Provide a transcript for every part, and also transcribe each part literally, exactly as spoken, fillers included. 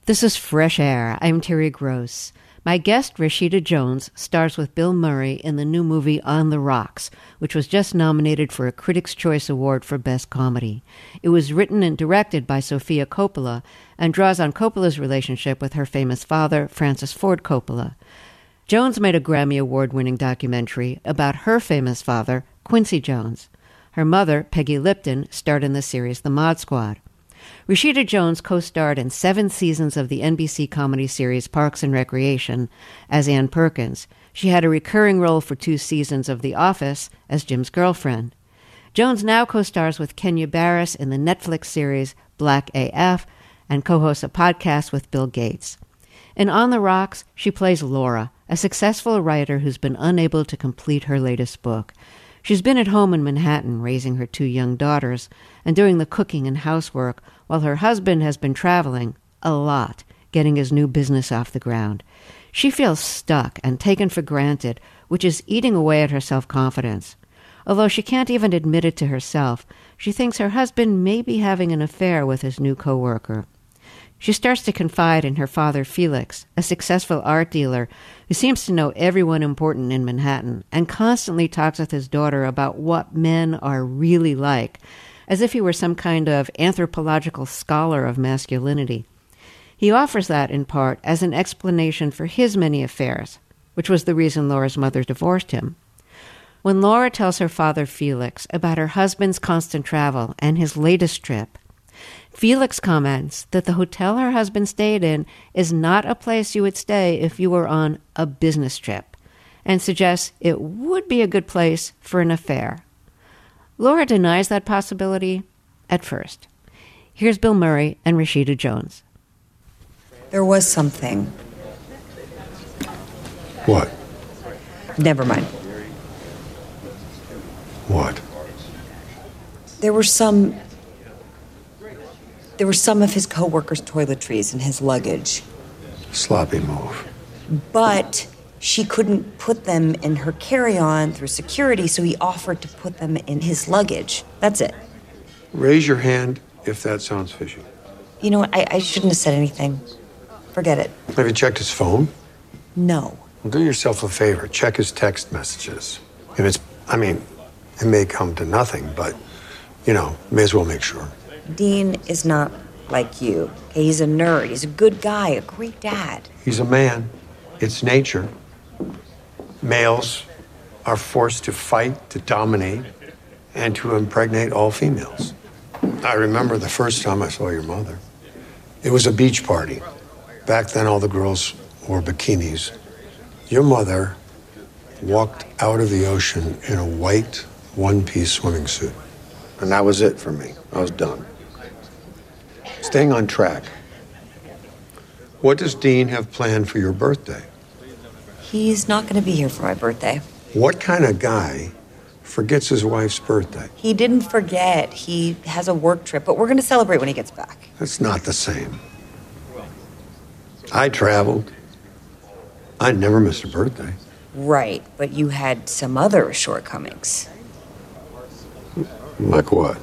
This is Fresh Air. I'm Terry Gross. My guest, Rashida Jones, stars with Bill Murray in the new movie On the Rocks, which was just nominated for a Critics' Choice Award for Best Comedy. It was written and directed by Sofia Coppola and draws on Coppola's relationship with her famous father, Francis Ford Coppola. Jones made a Grammy Award-winning documentary about her famous father, Quincy Jones. Her mother, Peggy Lipton, starred in the series The Mod Squad. Rashida Jones co-starred in seven seasons of the N B C comedy series Parks and Recreation as Ann Perkins. She had a recurring role for two seasons of The Office as Jim's girlfriend. Jones now co-stars with Kenya Barris in the Netflix series Black A F and co-hosts a podcast with Bill Gates. In On the Rocks, she plays Laura, a successful writer who's been unable to complete her latest book. She's been at home in Manhattan raising her two young daughters and doing the cooking and housework while her husband has been traveling a lot, getting his new business off the ground. She feels stuck and taken for granted, which is eating away at her self-confidence. Although she can't even admit it to herself, she thinks her husband may be having an affair with his new coworker. She starts to confide in her father, Felix, a successful art dealer who seems to know everyone important in Manhattan and constantly talks with his daughter about what men are really like, as if he were some kind of anthropological scholar of masculinity. He offers that, in part, as an explanation for his many affairs, which was the reason Laura's mother divorced him. When Laura tells her father, Felix, about her husband's constant travel and his latest trip, Felix comments that the hotel her husband stayed in is not a place you would stay if you were on a business trip, and suggests it would be a good place for an affair. Laura denies that possibility at first. Here's Bill Murray and Rashida Jones. There was something. What? Never mind. What? There were some... There were some of his co-workers' toiletries in his luggage. Sloppy move. But she couldn't put them in her carry-on through security, so he offered to put them in his luggage. That's it. Raise your hand if that sounds fishy. You know what? I, I shouldn't have said anything. Forget it. Have you checked his phone? No. Well, do yourself a favor. Check his text messages. If it's, I mean, it may come to nothing, but, you know, may as well make sure. Dean is not like you. Okay, he's a nerd. He's a good guy, a great dad. He's a man. It's nature. Males are forced to fight, to dominate, and to impregnate all females. I remember the first time I saw your mother. It was a beach party. Back then, all the girls wore bikinis. Your mother walked out of the ocean in a white one-piece swimming suit. And that was it for me. I was done. Staying on track. What does Dean have planned for your birthday? He's not going to be here for my birthday. What kind of guy forgets his wife's birthday? He didn't forget. He has a work trip, but we're going to celebrate when he gets back. That's not the same. I traveled. I never missed a birthday. Right, but you had some other shortcomings. Like what?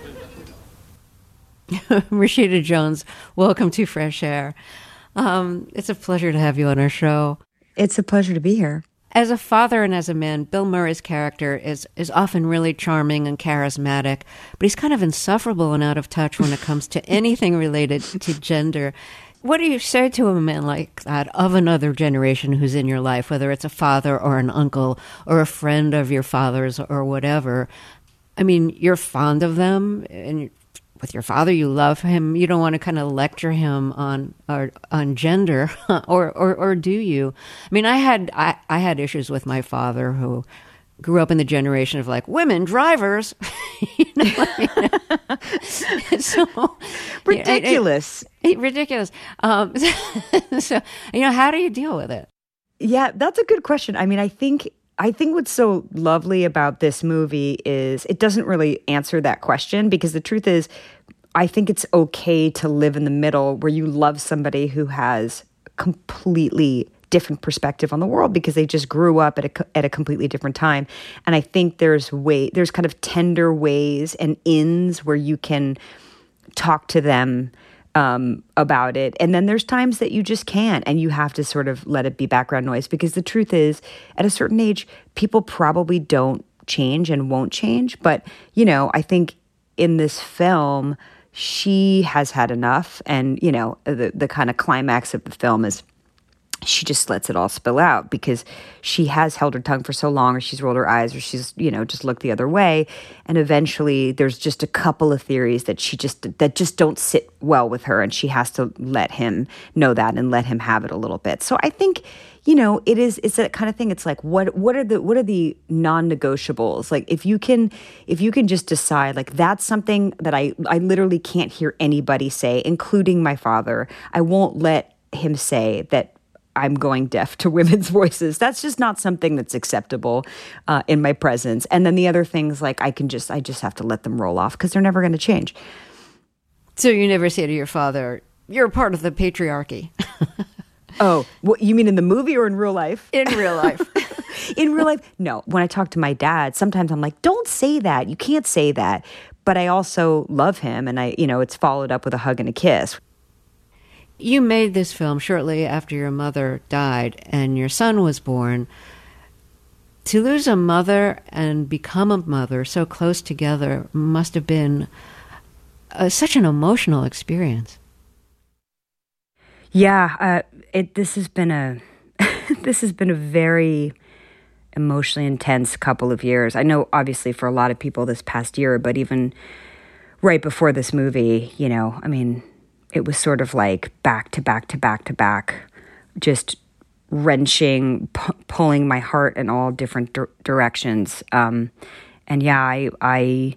Rashida Jones, welcome to Fresh Air. Um, it's a pleasure to have you on our show. It's a pleasure to be here. As a father and as a man, Bill Murray's character is, is often really charming and charismatic, but he's kind of insufferable and out of touch when it comes to anything related to gender. What do you say to a man like that of another generation who's in your life, whether it's a father or an uncle or a friend of your father's or whatever? I mean, you're fond of them, and with your father, you love him. You don't want to kind of lecture him on or, on gender, or, or or do you? I mean, I had I, I had issues with my father, who grew up in the generation of like women drivers. You know what I mean? So ridiculous, it, it, it, ridiculous. Um, so you know, how do you deal with it? Yeah, that's a good question. I mean, I think. I think what's so lovely about this movie is it doesn't really answer that question, because the truth is, I think it's okay to live in the middle where you love somebody who has completely different perspective on the world because they just grew up at a, at a completely different time. And I think there's way, there's kind of tender ways and ins where you can talk to them um, about it. And then there's times that you just can't, and you have to sort of let it be background noise, because the truth is, at a certain age, people probably don't change and won't change. But, you know, I think in this film, she has had enough. And, you know, the, the kind of climax of the film is she just lets it all spill out, because she has held her tongue for so long, or she's rolled her eyes, or she's, you know, just looked the other way. And eventually there's just a couple of theories that she just, that just don't sit well with her. And she has to let him know that and let him have it a little bit. So I think, you know, it is, it's that kind of thing. It's like, what, what are the, what are the non-negotiables? Like, if you can, if you can just decide, like, that's something that I, I literally can't hear anybody say, including my father. I won't let him say that I'm going deaf to women's voices. That's just not something that's acceptable uh, in my presence. And then the other things, like, I can just, I just have to let them roll off, because they're never going to change. So you never say to your father, you're part of the patriarchy. Oh, what, you mean in the movie or in real life? In real life. In real life? No. When I talk to my dad, sometimes I'm like, don't say that. You can't say that. But I also love him, and I, you know, it's followed up with a hug and a kiss. You made this film shortly after your mother died and your son was born. To lose a mother and become a mother so close together must have been uh, such an emotional experience. Yeah, uh, it. This has been a this has been a very emotionally intense couple of years. I know, obviously, for a lot of people this past year, but even right before this movie, you know, I mean, it was sort of like back to back to back to back, just wrenching, pu- pulling my heart in all different di- directions. Um, and yeah, I, I,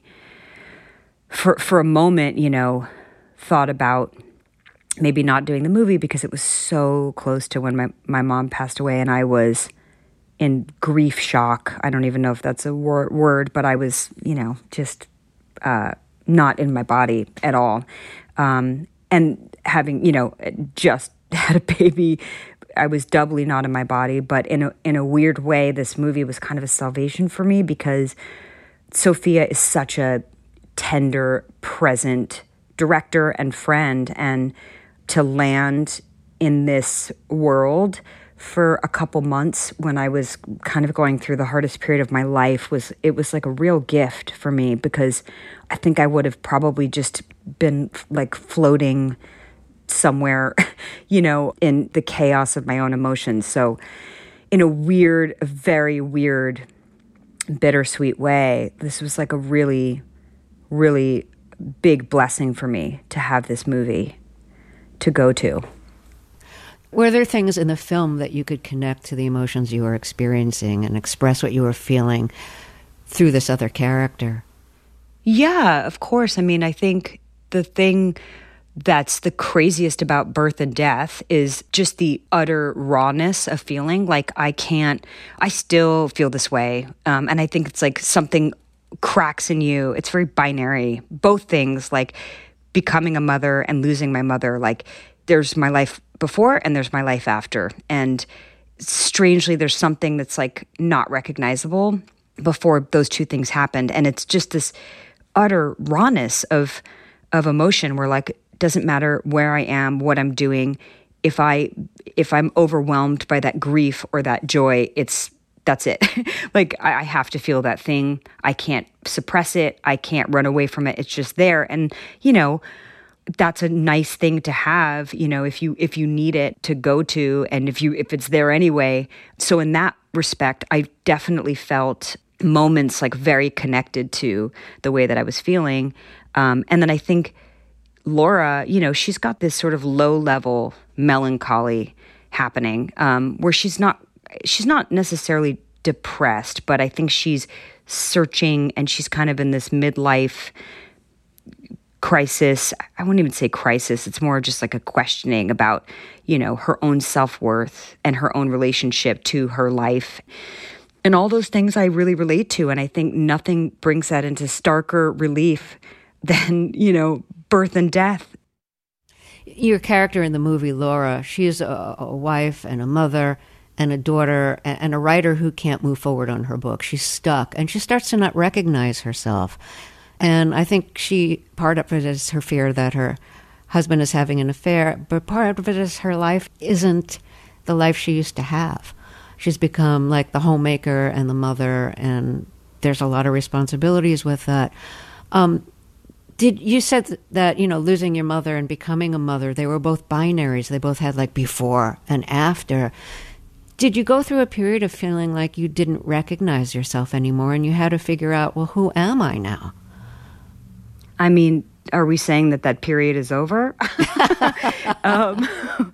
for for a moment, you know, thought about maybe not doing the movie, because it was so close to when my, my mom passed away, and I was in grief shock. I don't even know if that's a wor- word, but I was, you know, just uh, not in my body at all. Um, and having, you know, just had a baby, I was doubly not in my body. But in a, in a weird way, this movie was kind of a salvation for me, because Sophia is such a tender, present director and friend. And to land in this world for a couple months when I was kind of going through the hardest period of my life was, it was like a real gift for me, because I think I would have probably just been like floating somewhere, you know, in the chaos of my own emotions. So in a weird, a very weird, bittersweet way, this was like a really, really big blessing for me to have this movie to go to. Were there things in the film that you could connect to the emotions you were experiencing and express what you were feeling through this other character? Yeah, of course. I mean, I think the thing that's the craziest about birth and death is just the utter rawness of feeling. Like, I can't, I still feel this way. Um, and I think it's like something cracks in you. It's very binary. Both things, like becoming a mother and losing my mother, like there's my life before and there's my life after. And strangely, there's something that's like not recognizable before those two things happened. And it's just this utter rawness of of emotion where, like, doesn't matter where I am, what I'm doing, if I if I'm overwhelmed by that grief or that joy, it's that's it. Like, I, I have to feel that thing. I can't suppress it. I can't run away from it. It's just there. And, you know, that's a nice thing to have, you know, if you if you need it to go to, and if you if it's there anyway. So in that respect, I definitely felt moments like very connected to the way that I was feeling. Um, and then I think Laura, you know, she's got this sort of low level melancholy happening, um, where she's not she's not necessarily depressed, but I think she's searching, and she's kind of in this midlife crisis. I wouldn't even say crisis. It's more just like a questioning about, you know, her own self-worth and her own relationship to her life. And all those things I really relate to. And I think nothing brings that into starker relief than, you know, birth and death. Your character in the movie, Laura, she's a, a wife and a mother and a daughter and a writer who can't move forward on her book. She's stuck, and she starts to not recognize herself. And I think she, part of it is her fear that her husband is having an affair, but part of it is her life isn't the life she used to have. She's become like the homemaker and the mother, and there's a lot of responsibilities with that. Um, did you said that, you know, losing your mother and becoming a mother, they were both binaries. They both had like before and after. Did you go through a period of feeling like you didn't recognize yourself anymore and you had to figure out, well, who am I now? I mean, are we saying that that period is over? um,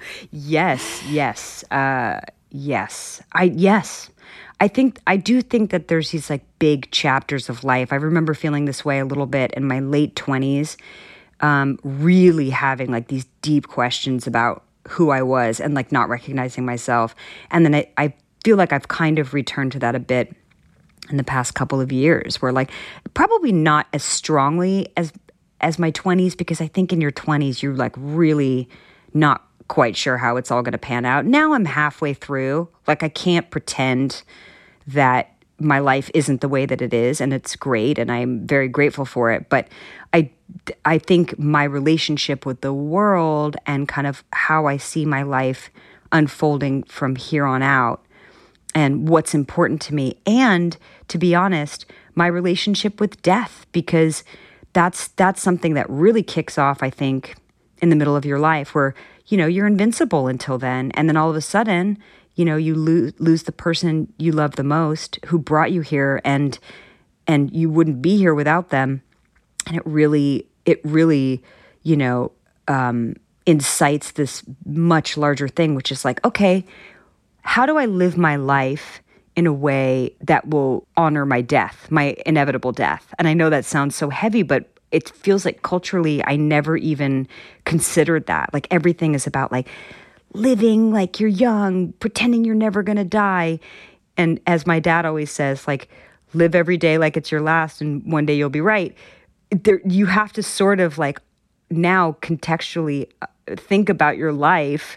yes, yes, uh, yes. I yes. I think I do think that there's these like big chapters of life. I remember feeling this way a little bit in my late twenties, um, really having like these deep questions about who I was and like not recognizing myself. And then I, I feel like I've kind of returned to that a bit in the past couple of years, where like probably not as strongly as as my twenties, because I think in your twenties you're like really not quite sure how it's all going to pan out. Now I'm halfway through. Like I can't pretend that my life isn't the way that it is, and it's great, and I'm very grateful for it. But I, I think my relationship with the world and kind of how I see my life unfolding from here on out and what's important to me, and to be honest, my relationship with death, because that's that's something that really kicks off, I think, in the middle of your life, where, you know, you're invincible until then, and then all of a sudden, you know, you lose lose the person you love the most, who brought you here, and and you wouldn't be here without them. And it really, it really, you know, um, incites this much larger thing, which is like, okay, how do I live my life in a way that will honor my death, my inevitable death? And I know that sounds so heavy, but it feels like culturally I never even considered that. Like everything is about like living like you're young, pretending you're never going to die. And as my dad always says, like, live every day like it's your last, and one day you'll be right. There, you have to sort of like now contextually think about your life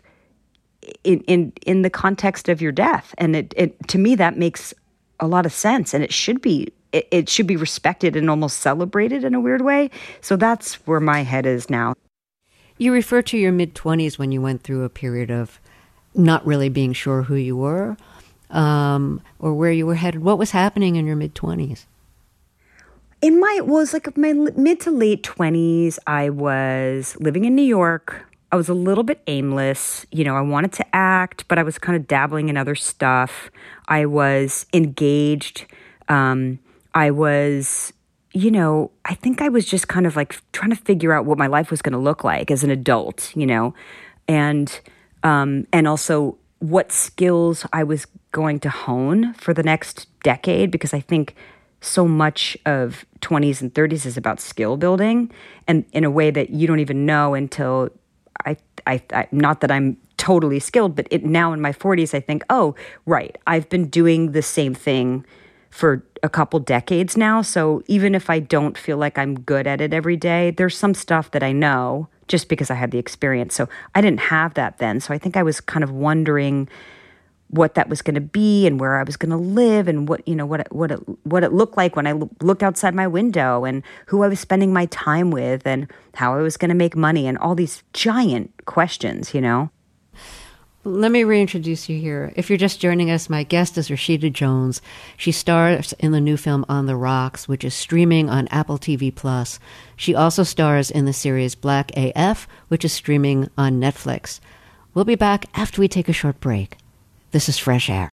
in in in the context of your death. And it, it to me, that makes a lot of sense, and it should be it, it should be respected and almost celebrated in a weird way. So that's where my head is now. You refer to your mid-twenties when you went through a period of not really being sure who you were, um, or where you were headed. What was happening in your mid-twenties? In my, well, it was like my mid to late twenties, I was living in New York. I was a little bit aimless. You know, I wanted to act, but I was kind of dabbling in other stuff. I was engaged. Um, I was, you know, I think I was just kind of like trying to figure out what my life was going to look like as an adult, you know, and um, and also what skills I was going to hone for the next decade, because I think so much of twenties and thirties is about skill building, and in a way that you don't even know until I, I, I not that I'm totally skilled, but it, now in my forties, I think, oh, right, I've been doing the same thing for a couple decades now. So even if I don't feel like I'm good at it every day, there's some stuff that I know just because I had the experience. So I didn't have that then. So I think I was kind of wondering what that was going to be and where I was going to live, and what, you know, what it, what it, what it looked like when I looked outside my window, and who I was spending my time with, and how I was going to make money, and all these giant questions, you know. Let me reintroduce you here. If you're just joining us, my guest is Rashida Jones. She stars in the new film On the Rocks, which is streaming on Apple T V Plus. She also stars in the series Black A F, which is streaming on Netflix. We'll be back after we take a short break. This is Fresh Air.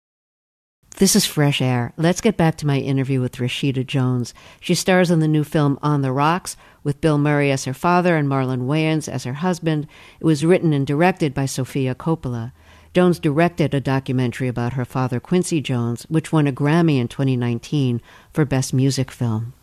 This is Fresh Air. Let's get back to my interview with Rashida Jones. She stars in the new film On the Rocks, with Bill Murray as her father and Marlon Wayans as her husband. It was written and directed by Sofia Coppola. Jones directed a documentary about her father, Quincy Jones, which won a Grammy in twenty nineteen for Best Music Film.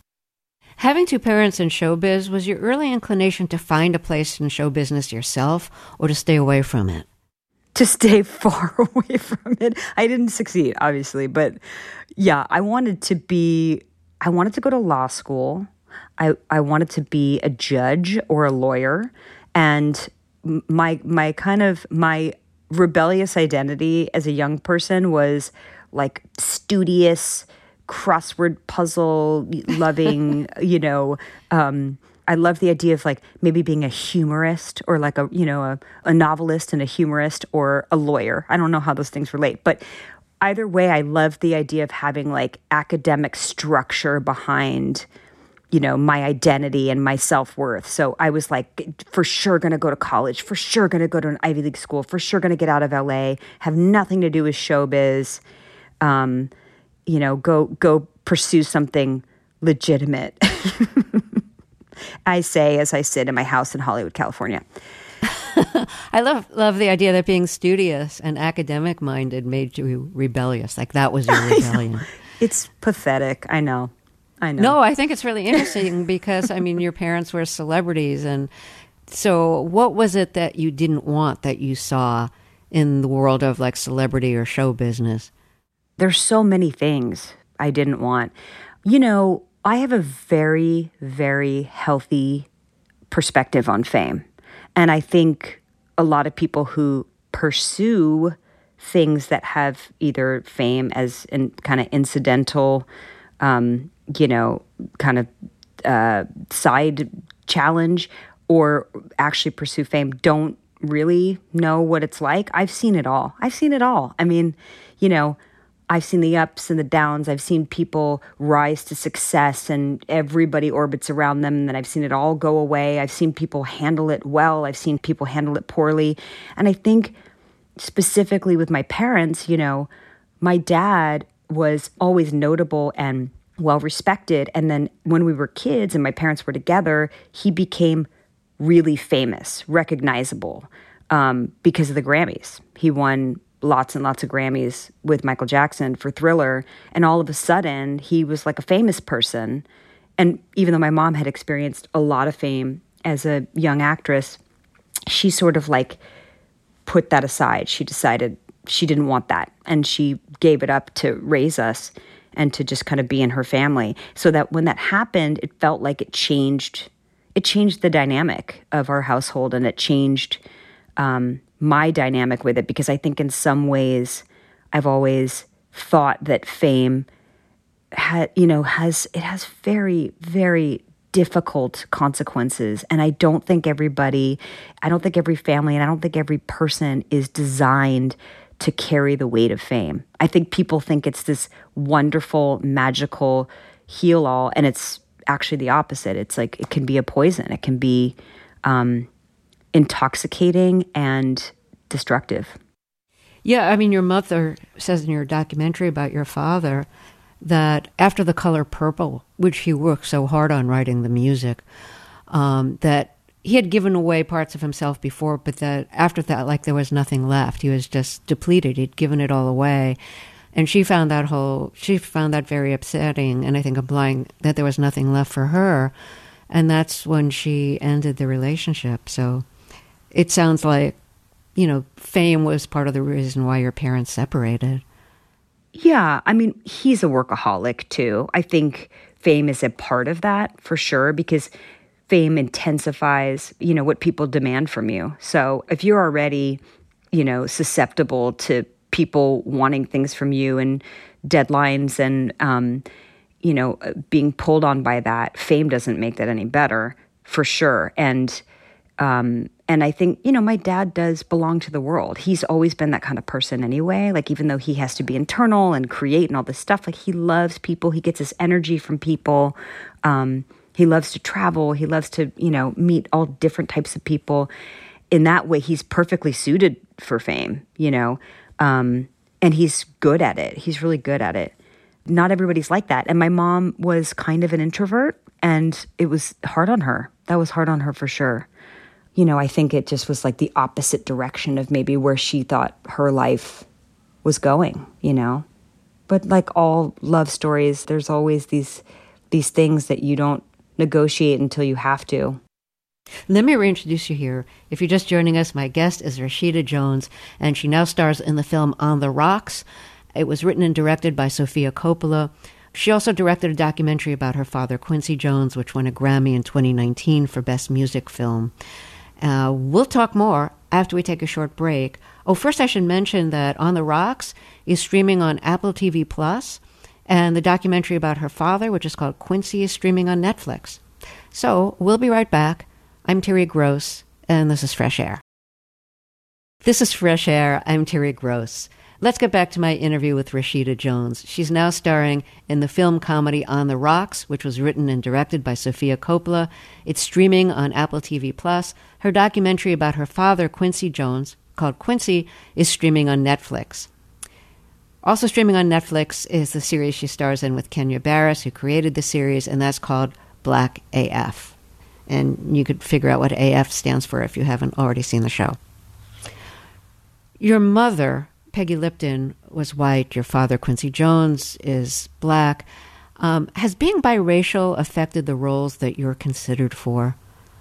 Having two parents in showbiz, was your early inclination to find a place in show business yourself, or to stay away from it? To stay far away from it. I didn't succeed, obviously, but yeah, I wanted to be, I wanted to go to law school. I, I wanted to be a judge or a lawyer. And my, my kind of, my rebellious identity as a young person was like studious, crossword puzzle loving, you know, um, I love the idea of like maybe being a humorist or like a, you know, a, a novelist and a humorist or a lawyer. I don't know how those things relate, but either way, I love the idea of having like academic structure behind, you know, my identity and my self-worth. So I was like, for sure going to go to college, for sure going to go to an Ivy League school, for sure going to get out of L A, have nothing to do with showbiz, um, you know, go, go pursue something legitimate. I say as I sit in my house in Hollywood, California. I love love the idea that being studious and academic minded made you rebellious. Like that was your rebellion. It's pathetic. I know. I know. No, I think it's really interesting because, I mean, your parents were celebrities. And so what was it that you didn't want that you saw in the world of like celebrity or show business? There's so many things I didn't want. You know, I have a very, very healthy perspective on fame. And I think a lot of people who pursue things that have either fame as in kind of incidental, um, you know, kind of uh, side challenge or actually pursue fame don't really know what it's like. I've seen it all. I've seen it all. I mean, you know, I've seen the ups and the downs. I've seen people rise to success and everybody orbits around them. And then I've seen it all go away. I've seen people handle it well. I've seen people handle it poorly. And I think specifically with my parents, you know, my dad was always notable and well respected. And then when we were kids and my parents were together, he became really famous, recognizable um, because of the Grammys. He won lots and lots of Grammys with Michael Jackson for Thriller. And all of a sudden, he was like a famous person. And even though my mom had experienced a lot of fame as a young actress, she sort of like put that aside. She decided she didn't want that. And she gave it up to raise us and to just kind of be in her family. So that when that happened, it felt like it changed, it changed the dynamic of our household, and it changed um, my dynamic with it, because I think in some ways I've always thought that fame ha- you know, has, it has very, very difficult consequences. And I don't think everybody, I don't think every family, and I don't think every person is designed to carry the weight of fame. I think people think it's this wonderful, magical heal-all, and it's actually the opposite. It's like it can be a poison. It can be um, intoxicating and destructive. Yeah, I mean, your mother says in your documentary about your father that after The Color Purple, which he worked so hard on writing the music, um, that he had given away parts of himself before, but that after that, like there was nothing left. He was just depleted. He'd given it all away. And she found that whole, she found that very upsetting, and I think implying that there was nothing left for her. And that's when she ended the relationship. So it sounds like, you know, fame was part of the reason why your parents separated. Yeah, I mean, he's a workaholic too. I think fame is a part of that for sure, because fame intensifies, you know, what people demand from you. So if you're already, you know, susceptible to people wanting things from you and deadlines and, um, you know, being pulled on by that, fame doesn't make that any better for sure. And, um, and I think, you know, my dad does belong to the world. He's always been that kind of person anyway. Like, even though he has to be internal and create and all this stuff, like he loves people. He gets his energy from people. Um, he loves to travel. He loves to, you know, meet all different types of people. In that way, he's perfectly suited for fame, you know, um, and he's good at it. He's really good at it. Not everybody's like that. And my mom was kind of an introvert, and it was hard on her. That was hard on her for sure. You know, I think it just was like the opposite direction of maybe where she thought her life was going, you know. But like all love stories, there's always these these things that you don't negotiate until you have to. Let me reintroduce you here. If you're just joining us, my guest is Rashida Jones, and she now stars in the film On the Rocks. It was written and directed by Sofia Coppola. She also directed a documentary about her father, Quincy Jones, which won a Grammy in twenty nineteen for Best Music Film. Uh, we'll talk more after we take a short break. Oh, first I should mention that On the Rocks is streaming on Apple T V Plus, and the documentary about her father, which is called Quincy, is streaming on Netflix. So we'll be right back. I'm Terry Gross, and this is Fresh Air. This is Fresh Air. I'm Terry Gross. Let's get back to my interview with Rashida Jones. She's now starring in the film comedy On the Rocks, which was written and directed by Sofia Coppola. It's streaming on Apple T V Plus. Her documentary about her father, Quincy Jones, called Quincy, is streaming on Netflix. Also streaming on Netflix is the series she stars in with Kenya Barris, who created the series, and that's called Black A F. And you could figure out what A F stands for if you haven't already seen the show. Your mother, Peggy Lipton, was white. Your father, Quincy Jones, is black. Um, has being biracial affected the roles that you're considered for?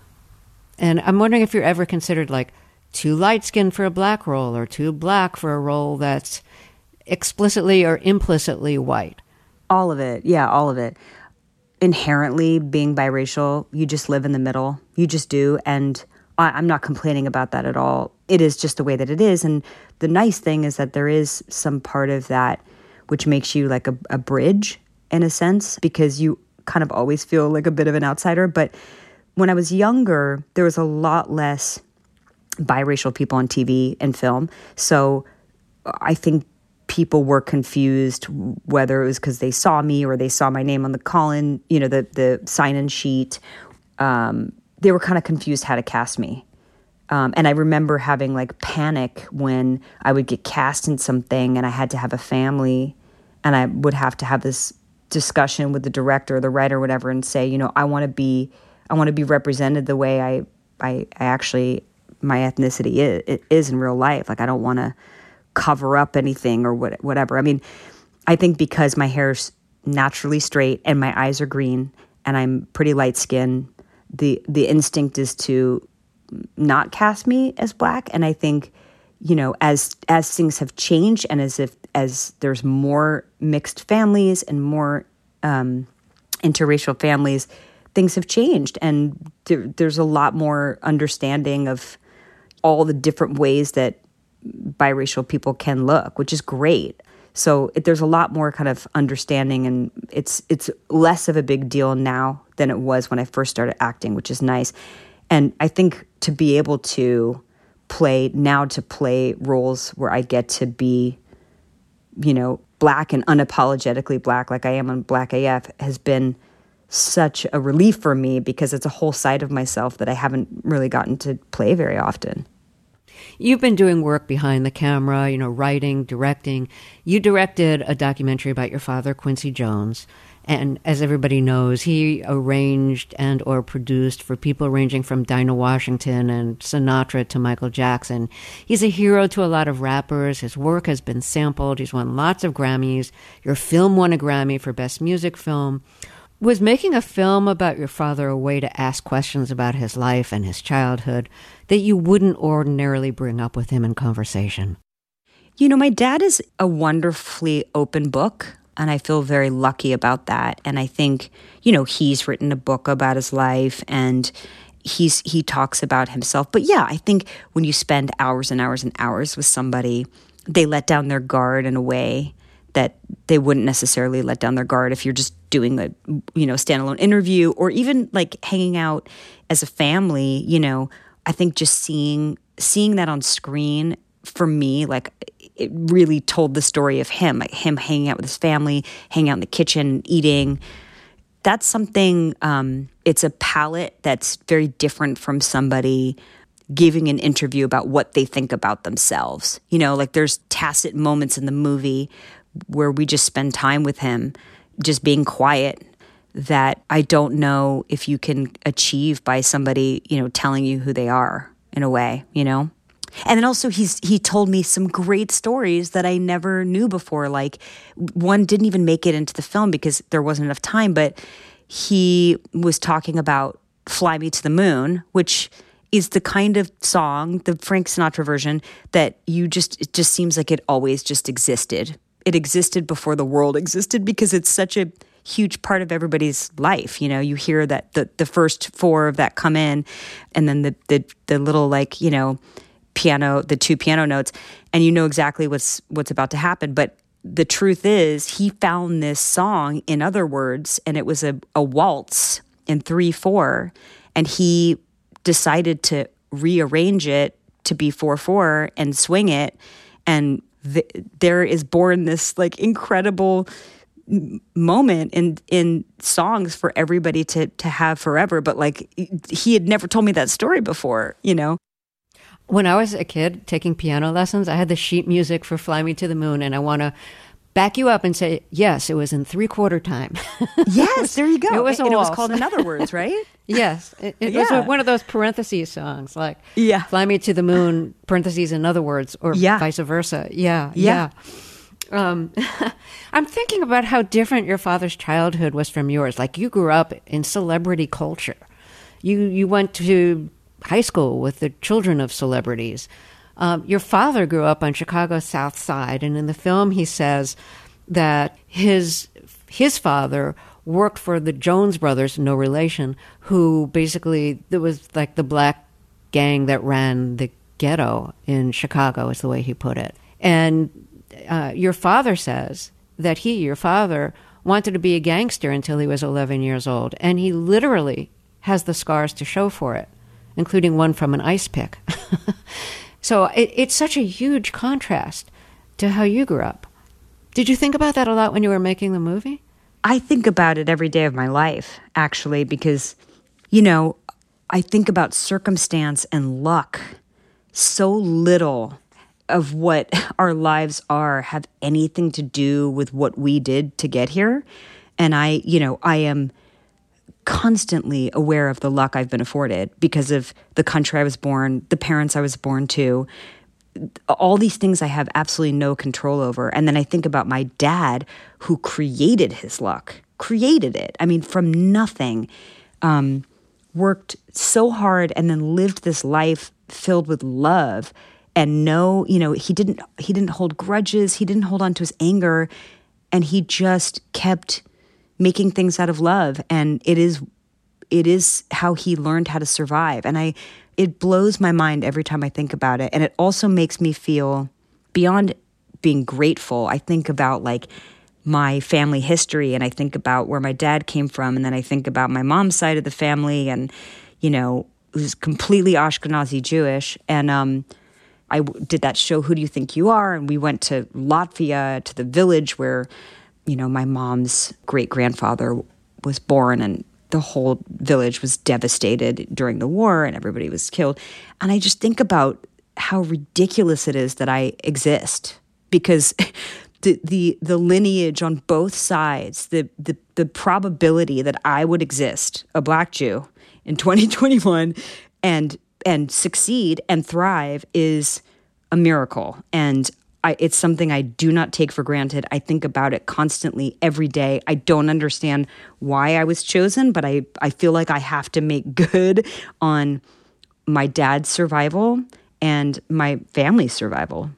And I'm wondering if you're ever considered like too light-skinned for a black role or too black for a role that's explicitly or implicitly white. All of it. Yeah, all of it. Inherently, being biracial, you just live in the middle. You just do. And I, I'm not complaining about that at all. It is just the way that it is. And the nice thing is that there is some part of that which makes you like a, a bridge in a sense, because you kind of always feel like a bit of an outsider. But when I was younger, there was a lot less biracial people on T V and film. So I think people were confused whether it was because they saw me or they saw my name on the call-in, you know, the, the sign-in sheet. Um, they were kind of confused how to cast me. Um, and I remember having like panic when I would get cast in something and I had to have a family and I would have to have this discussion with the director or the writer or whatever and say, you know, I want to be, I want to be represented the way I, I, I actually, my ethnicity is, is in real life. Like I don't want to cover up anything or what, whatever. I mean, I think because my hair's naturally straight and my eyes are green and I'm pretty light skinned, the, the instinct is to not cast me as black. And I think, you know, as as things have changed and as if as there's more mixed families and more um, interracial families, things have changed. And there, there's a lot more understanding of all the different ways that biracial people can look, which is great. So it, there's a lot more kind of understanding, and it's it's less of a big deal now than it was when I first started acting, which is nice. And I think to be able to play, now to play roles where I get to be, you know, black and unapologetically black, like I am on Black A F, has been such a relief for me because it's a whole side of myself that I haven't really gotten to play very often. You've been doing work behind the camera, you know, writing, directing. You directed a documentary about your father, Quincy Jones. And as everybody knows, he arranged and or produced for people ranging from Dinah Washington and Sinatra to Michael Jackson. He's a hero to a lot of rappers. His work has been sampled. He's won lots of Grammys. Your film won a Grammy for Best Music Film. Was making a film about your father a way to ask questions about his life and his childhood that you wouldn't ordinarily bring up with him in conversation? You know, my dad is a wonderfully open book. And I feel very lucky about that. And I think, you know, he's written a book about his life and he's he talks about himself. But yeah, I think when you spend hours and hours and hours with somebody, they let down their guard in a way that they wouldn't necessarily let down their guard if you're just doing a, you know, standalone interview or even like hanging out as a family. You know, I think just seeing seeing that on screen for me, like, it really told the story of him, like him hanging out with his family, hanging out in the kitchen, eating. That's something, um, it's a palette that's very different from somebody giving an interview about what they think about themselves. You know, like there's tacit moments in the movie where we just spend time with him, just being quiet, that I don't know if you can achieve by somebody, you know, telling you who they are in a way, you know? And then also he's he told me some great stories that I never knew before. Like one didn't even make it into the film because there wasn't enough time, but he was talking about Fly Me to the Moon, which is the kind of song, the Frank Sinatra version, that you just, it just seems like it always just existed. It existed before the world existed because it's such a huge part of everybody's life. You know, you hear that the, the first four of that come in and then the, the, the little like, you know, piano, the two piano notes, and you know exactly what's what's about to happen. But the truth is he found this song, in other words, and it was a, a waltz in three four, and he decided to rearrange it to be four four and swing it, and th- there is born this like incredible moment in in songs for everybody to to have forever. But like he had never told me that story before, you know. When I was a kid taking piano lessons, I had the sheet music for Fly Me to the Moon, and I want to back you up and say, yes, it was in three-quarter time. Yes, there you go. It was, and, a and it was waltz. called In Other Words, right? Yes. It, it Yeah. was one of those parentheses songs, like Yeah. Fly Me to the Moon, parentheses, in other words, or Yeah. vice versa. Yeah, Yeah. yeah. Um, I'm thinking about how different your father's childhood was from yours. Like, you grew up in celebrity culture. You you went to high school with the children of celebrities. Um, your father grew up on Chicago's South Side, and in the film he says that his his father worked for the Jones Brothers, no relation, who basically, it was like the black gang that ran the ghetto in Chicago, is the way he put it. And uh, your father says that he, your father, wanted to be a gangster until he was eleven years old, and he literally has the scars to show for it, including one from an ice pick. So it, it's such a huge contrast to how you grew up. Did you think about that a lot when you were making the movie? I think about it every day of my life, actually, because, you know, I think about circumstance and luck. So little of what our lives are have anything to do with what we did to get here. And I, you know, I am constantly aware of the luck I've been afforded because of the country I was born, the parents I was born to. All these things I have absolutely no control over. And then I think about my dad, who created his luck, created it. I mean, from nothing, um, worked so hard and then lived this life filled with love. And no, you know, he didn't he didn't hold grudges. He didn't hold on to his anger. And he just kept making things out of love. And it is it is how he learned how to survive. And I it blows my mind every time I think about it. And it also makes me feel, beyond being grateful, I think about like my family history, and I think about where my dad came from, and then I think about my mom's side of the family, and, you know, it was completely Ashkenazi Jewish. And um, I w- did that show, Who Do You Think You Are? And we went to Latvia, to the village where, you know, my mom's great-grandfather was born, and the whole village was devastated during the war and everybody was killed. And I just think about how ridiculous it is that I exist, because the the, the lineage on both sides, the, the the probability that I would exist, a Black Jew, in twenty twenty-one and and succeed and thrive is a miracle. And I, it's something I do not take for granted. I think about it constantly every day. I don't understand why I was chosen, but I, I feel like I have to make good on my dad's survival and my family's survival.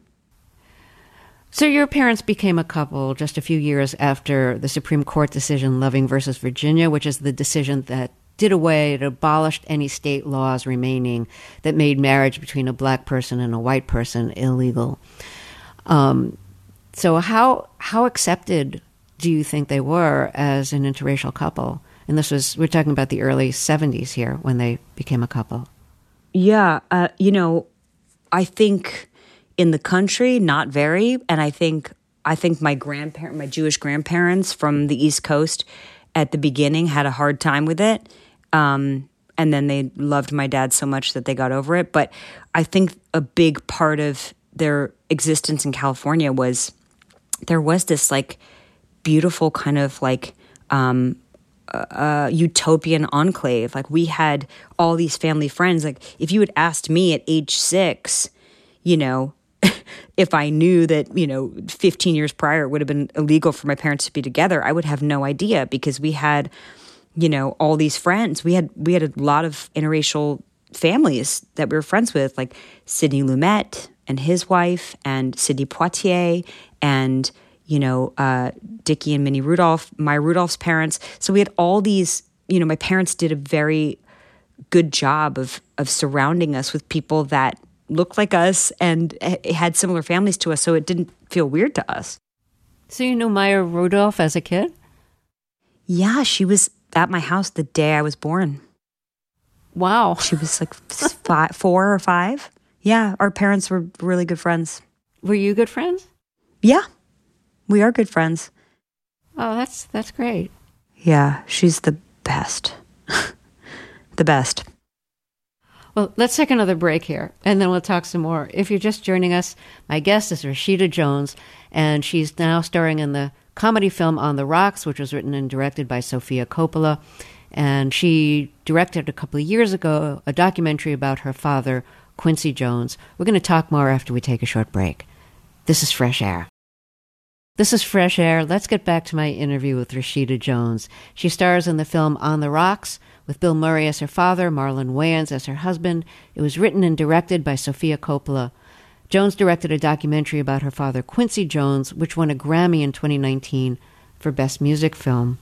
So your parents became a couple just a few years after the Supreme Court decision, Loving versus Virginia, which is the decision that did away, it abolished any state laws remaining that made marriage between a black person and a white person illegal. Um, so how how accepted do you think they were as an interracial couple? And this was, we're talking about the early seventies here when they became a couple. Yeah, uh, you know, I think in the country, not very. And I think I think my grandparent, my Jewish grandparents from the East Coast at the beginning had a hard time with it. Um, and then they loved my dad so much that they got over it. But I think a big part of their existence in California was there was this like beautiful kind of like um, uh, utopian enclave. Like we had all these family friends. Like if you had asked me at age six, you know, if I knew that, you know, fifteen years prior it would have been illegal for my parents to be together, I would have no idea, because we had, you know, all these friends. We had we had a lot of interracial families that we were friends with, like Sidney Lumet and his wife, and Sidney Poitier, and, you know, uh, Dickie and Minnie Rudolph, my Rudolph's parents. So we had all these, you know, my parents did a very good job of of surrounding us with people that looked like us and had similar families to us, so it didn't feel weird to us. So you knew Maya Rudolph as a kid? Yeah, she was at my house the day I was born. Wow. She was like five, four or five. Yeah, our parents were really good friends. Were you good friends? Yeah, we are good friends. Oh, that's that's great. Yeah, she's the best. The best. Well, let's take another break here, and then we'll talk some more. If you're just joining us, my guest is Rashida Jones, and she's now starring in the comedy film On the Rocks, which was written and directed by Sofia Coppola. And she directed a couple of years ago a documentary about her father, Quincy Jones. We're going to talk more after we take a short break. This is Fresh Air. This is Fresh Air. Let's get back to my interview with Rashida Jones. She stars in the film On the Rocks with Bill Murray as her father, Marlon Wayans as her husband. It was written and directed by Sofia Coppola. Jones directed a documentary about her father, Quincy Jones, which won a Grammy in twenty nineteen for Best Music Film.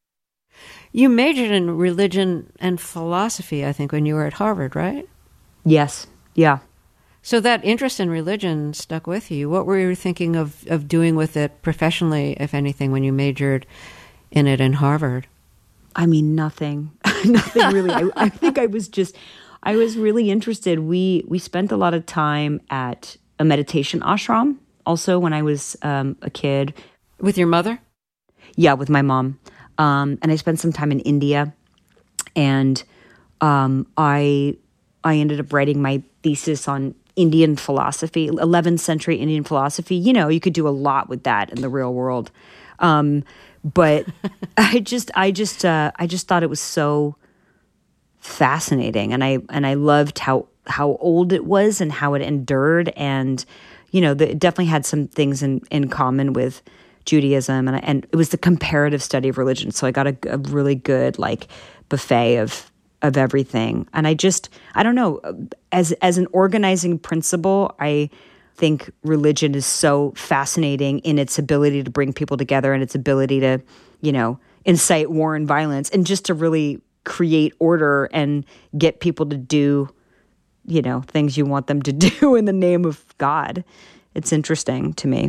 You majored in religion and philosophy, I think, when you were at Harvard, right? Yes. Yeah. So that interest in religion stuck with you. What were you thinking of, of doing with it professionally, if anything, when you majored in it in Harvard? I mean, nothing. Nothing really. I, I think I was just, I was really interested. We we spent a lot of time at a meditation ashram also when I was um, a kid. With your mother? Yeah, with my mom. Um, and I spent some time in India. And um, I I ended up writing my thesis on Indian philosophy, eleventh century Indian philosophy. You know, you could do a lot with that in the real world. Um, but I just, I just, uh, I just thought it was so fascinating, and I and I loved how how old it was and how it endured, and you know, the, it definitely had some things in, in common with Judaism, and I, and it was the comparative study of religion. So I got a, a really good like buffet of of everything, and I just, I don't know, as as an organizing principle, I think religion is so fascinating in its ability to bring people together and its ability to, you know, incite war and violence, and just to really create order and get people to do, you know, things you want them to do in the name of God. It's interesting to me.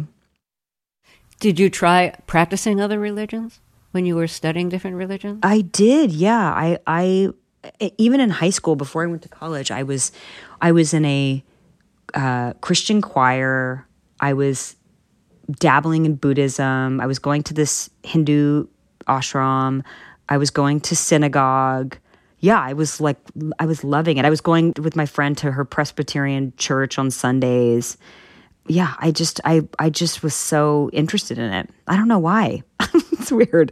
Did you try practicing other religions when you were studying different religions? I did, yeah. I, I even in high school, before I went to college, I was, I was in a uh, Christian choir. I was dabbling in Buddhism. I was going to this Hindu ashram. I was going to synagogue. Yeah, I was like, I was loving it. I was going with my friend to her Presbyterian church on Sundays. Yeah, I just, I, I just was so interested in it. I don't know why. It's weird.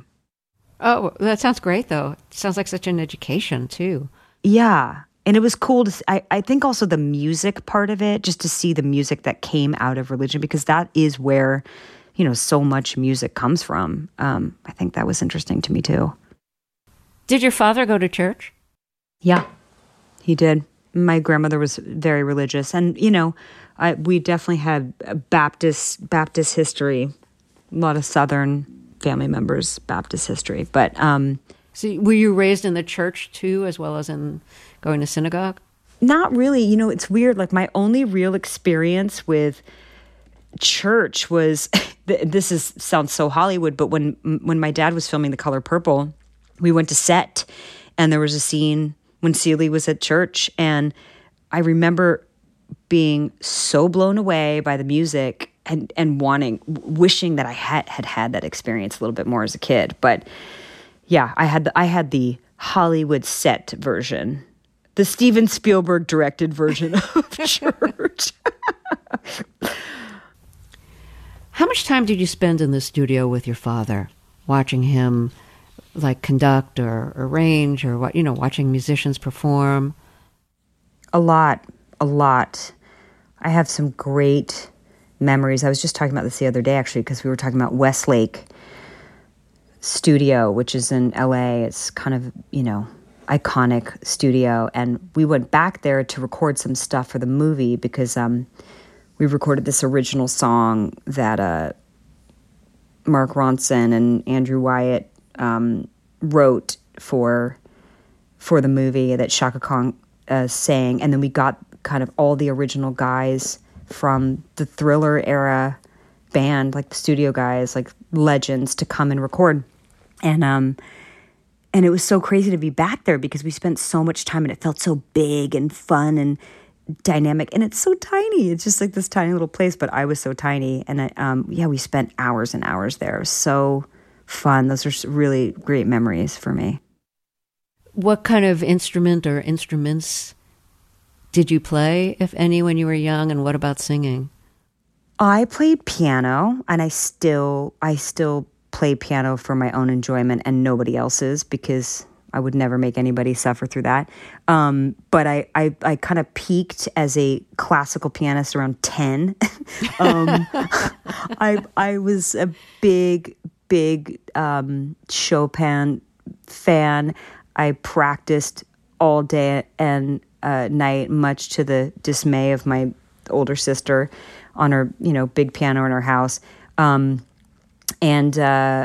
Oh, that sounds great, though. It sounds like such an education, too. Yeah. And it was cool to, I, I think also the music part of it, just to see the music that came out of religion, because that is where, you know, so much music comes from. Um, I think that was interesting to me, too. Did your father go to church? Yeah, he did. My grandmother was very religious. And, you know, I, we definitely had a Baptist, Baptist history, a lot of Southern family members, Baptist history. But um, so were you raised in the church, too, as well as in going to synagogue? Not really. You know, it's weird. Like, my only real experience with church was, this is sounds so Hollywood, but when when my dad was filming The Color Purple, we went to set, and there was a scene when Celie was at church, and I remember being so blown away by the music and and wanting, wishing that I had had had that experience a little bit more as a kid. But yeah, I had the, I had the Hollywood set version, the Steven Spielberg directed version of church. How much time did you spend in the studio with your father, watching him like conduct or arrange, or what, you know, watching musicians perform? A lot, a lot. I have some great memories. I was just talking about this the other day, actually, because we were talking about Westlake Studio, which is in L A. It's kind of, you know, iconic studio. And we went back there to record some stuff for the movie because um, we recorded this original song that uh, Mark Ronson and Andrew Wyatt um, wrote for for the movie that Chaka Khan uh, sang. And then we got kind of all the original guys from the Thriller era band, like the studio guys, like legends, to come and record. And um, and it was so crazy to be back there because we spent so much time and it felt so big and fun and dynamic. And it's so tiny. It's just like this tiny little place, but I was so tiny. And I, um, yeah, we spent hours and hours there. It was so fun. Those are really great memories for me. What kind of instrument or instruments did you play, if any, when you were young? And what about singing? I played piano, and I still, I still play piano for my own enjoyment and nobody else's, because I would never make anybody suffer through that. Um, but I, I, I kind of peaked as a classical pianist around ten. um, I, I was a big, big um, Chopin fan. I practiced all day and uh, night, much to the dismay of my older sister, on her, you know, big piano in her house. Um, and uh,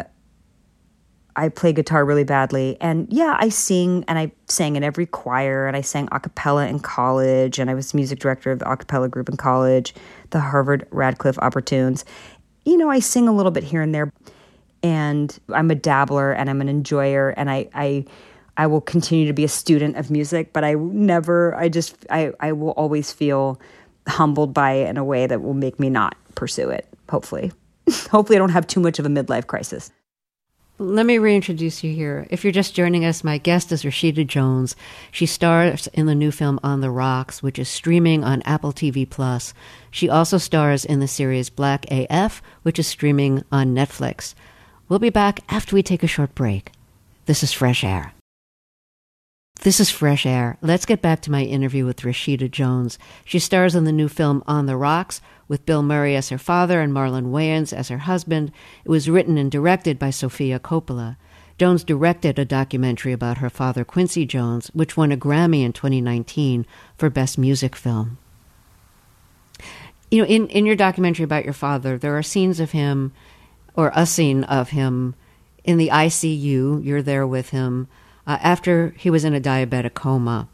I play guitar really badly. And yeah, I sing, and I sang in every choir, and I sang a cappella in college, and I was music director of the a cappella group in college, the Harvard Radcliffe Opportunes. You know, I sing a little bit here and there, and I'm a dabbler, and I'm an enjoyer, and I, I, I will continue to be a student of music, but I never, I just, I, I will always feel humbled by it in a way that will make me not pursue it, hopefully. Hopefully I don't have too much of a midlife crisis. Let me reintroduce you here. If you're just joining us, my guest is Rashida Jones. She stars in the new film On the Rocks, which is streaming on Apple T V Plus. She also stars in the series Black A F, which is streaming on Netflix. We'll be back after we take a short break. This is Fresh Air. This is Fresh Air. Let's get back to my interview with Rashida Jones. She stars in the new film On the Rocks, with Bill Murray as her father and Marlon Wayans as her husband. It was written and directed by Sofia Coppola. Jones directed a documentary about her father, Quincy Jones, which won a Grammy in twenty nineteen for Best Music Film. You know, in, in your documentary about your father, there are scenes of him, or a scene of him, in the I C U. You're there with him uh, after he was in a diabetic coma.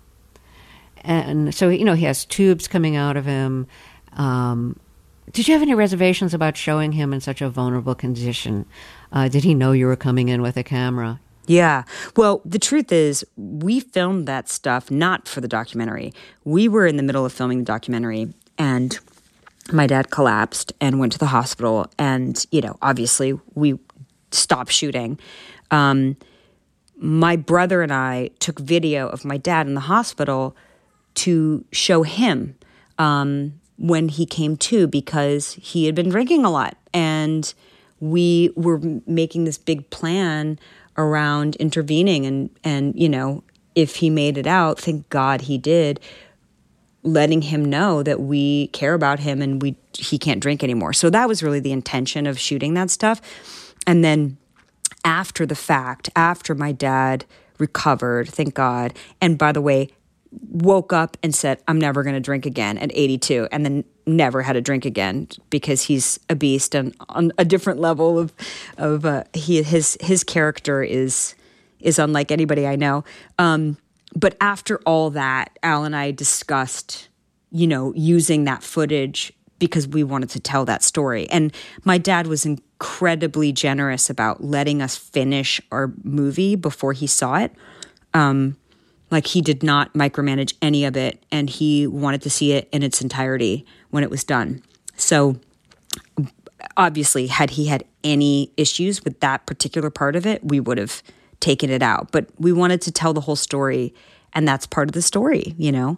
And so, you know, he has tubes coming out of him. Um, did you have any reservations about showing him in such a vulnerable condition? Uh, did he know you were coming in with a camera? Yeah. Well, the truth is, we filmed that stuff not for the documentary. We were in the middle of filming the documentary, and my dad collapsed and went to the hospital. And, you know, obviously we stopped shooting. Um, my brother and I took video of my dad in the hospital to show him um, when he came to, because he had been drinking a lot. And we were making this big plan around intervening. And, and, you know, if he made it out, thank God he did, letting him know that we care about him and we he can't drink anymore. So that was really the intention of shooting that stuff. And then after the fact, after my dad recovered, thank God, and by the way, woke up and said, I'm never going to drink again at eighty-two, and then never had a drink again because he's a beast and on a different level of, of uh, he, his, his character is, is unlike anybody I know. Um, But after all that, Al and I discussed, you know, using that footage because we wanted to tell that story. And my dad was incredibly generous about letting us finish our movie before he saw it. Um, like he did not micromanage any of it, and he wanted to see it in its entirety when it was done. So obviously, had he had any issues with that particular part of it, we would have taken it out. But we wanted to tell the whole story, and that's part of the story, you know.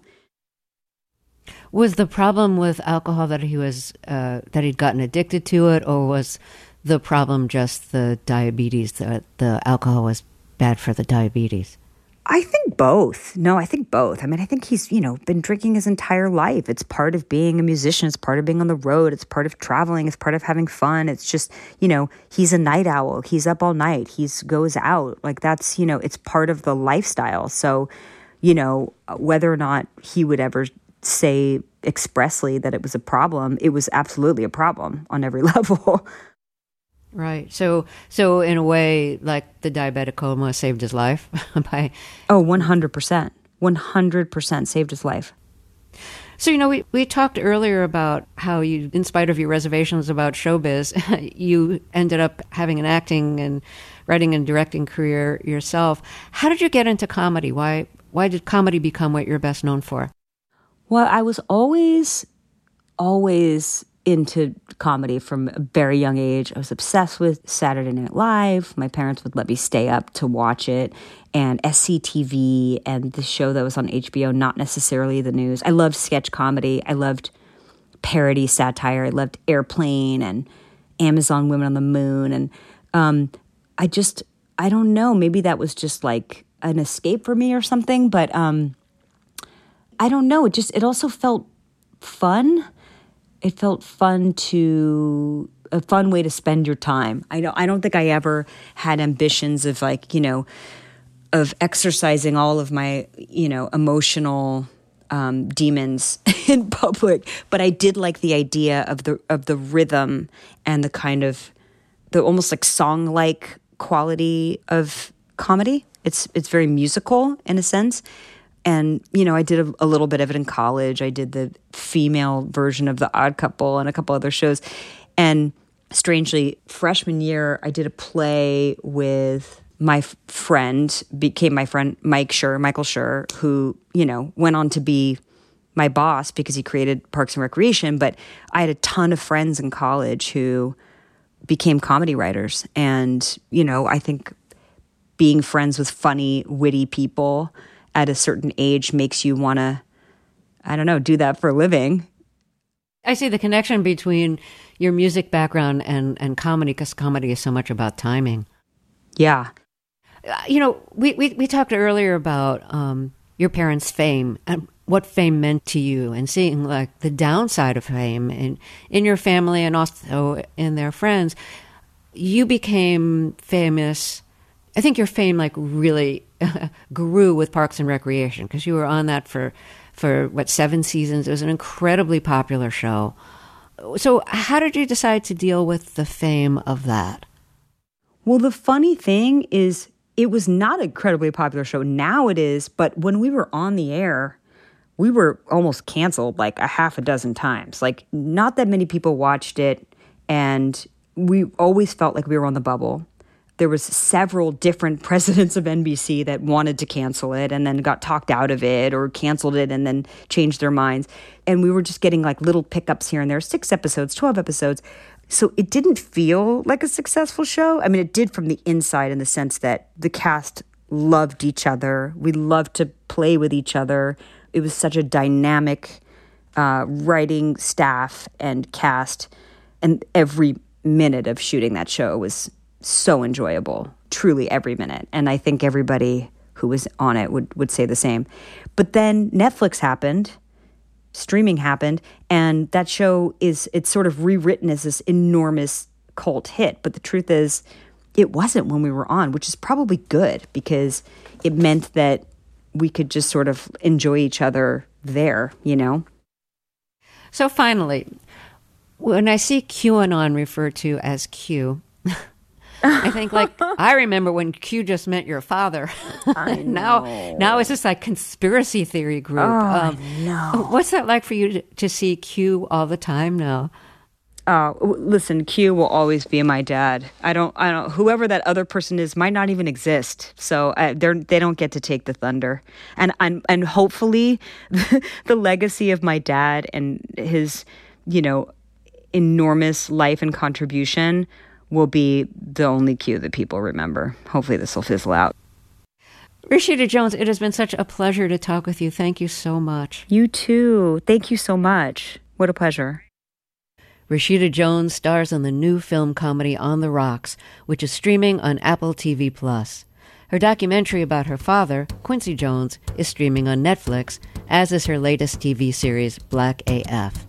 Was the problem with alcohol that he was uh, that he'd gotten addicted to it, or was the problem just the diabetes, that the alcohol was bad for the diabetes? I think both. No, I think both. I mean, I think he's, you know, been drinking his entire life. It's part of being a musician. It's part of being on the road. It's part of traveling. It's part of having fun. It's just, you know, he's a night owl. He's up all night. He's goes out. Like that's, you know, it's part of the lifestyle. So, you know, whether or not he would ever say expressly that it was a problem, it was absolutely a problem on every level. Right. So, so in a way, like the diabetic coma saved his life by... Oh, one hundred percent. one hundred percent saved his life. So, you know, we, we talked earlier about how you, in spite of your reservations about showbiz, you ended up having an acting and writing and directing career yourself. How did you get into comedy? Why why did comedy become what you're best known for? Well, I was always, always into comedy from a very young age. I was obsessed with Saturday Night Live. My parents would let me stay up to watch it. And S C T V and the show that was on H B O, not necessarily the news. I loved sketch comedy. I loved parody satire. I loved Airplane and Amazon Women on the Moon. And um, I just, I don't know, maybe that was just like an escape for me or something. But um, I don't know. It just, it also felt fun. It felt fun to, a fun way to spend your time. I don't, I don't think I ever had ambitions of like, you know, of exercising all of my, you know, emotional um, demons in public. But I did like the idea of the of the rhythm and the kind of, the almost like song-like quality of comedy. It's it's very musical in a sense. And, you know, I did a, a little bit of it in college. I did the female version of The Odd Couple and a couple other shows. And strangely, freshman year, I did a play with my f- friend, became my friend, Mike Schur, Michael Schur, who, you know, went on to be my boss because he created Parks and Recreation. But I had a ton of friends in college who became comedy writers. And, you know, I think being friends with funny, witty people at a certain age makes you want to, I don't know, do that for a living. I see the connection between your music background and, and comedy, because comedy is so much about timing. Yeah. You know, we, we, we talked earlier about um, your parents' fame and what fame meant to you, and seeing like the downside of fame in, in your family and also in their friends. You became famous. I think your fame like really grew with Parks and Recreation, because you were on that for, for what, seven seasons. It was an incredibly popular show. So how did you decide to deal with the fame of that? Well, the funny thing is, it was not an incredibly popular show. Now it is, but when we were on the air, we were almost canceled like a half a dozen times. Like, not that many people watched it, and we always felt like we were on the bubble. There was several different presidents of N B C that wanted to cancel it and then got talked out of it, or canceled it and then changed their minds. And we were just getting like little pickups here and there, six episodes, twelve episodes. So it didn't feel like a successful show. I mean, it did from the inside, in the sense that the cast loved each other. We loved to play with each other. It was such a dynamic uh, writing staff and cast. And every minute of shooting that show was so enjoyable, truly every minute. And I think everybody who was on it would, would say the same. But then Netflix happened. Streaming happened, and that show is, it's sort of rewritten as this enormous cult hit. But the truth is, it wasn't when we were on, which is probably good, because it meant that we could just sort of enjoy each other there, you know? So finally, when I see QAnon referred to as Q, I think, like, I remember when Q just meant your father. I know. now, now it's just like conspiracy theory group. Oh, um, I know. What's that like for you to, to see Q all the time now? Uh, listen, Q will always be my dad. I don't, I don't, whoever that other person is might not even exist. So uh, they're, they don't get to take the thunder. And, and, and hopefully the, the legacy of my dad and his, you know, enormous life and contribution will be the only Q that people remember. Hopefully this will fizzle out. Rashida Jones, it has been such a pleasure to talk with you. Thank you so much. You too. Thank you so much. What a pleasure. Rashida Jones stars in the new film comedy On the Rocks, which is streaming on Apple T V plus. Her documentary about her father, Quincy Jones, is streaming on Netflix, as is her latest T V series, Black A F.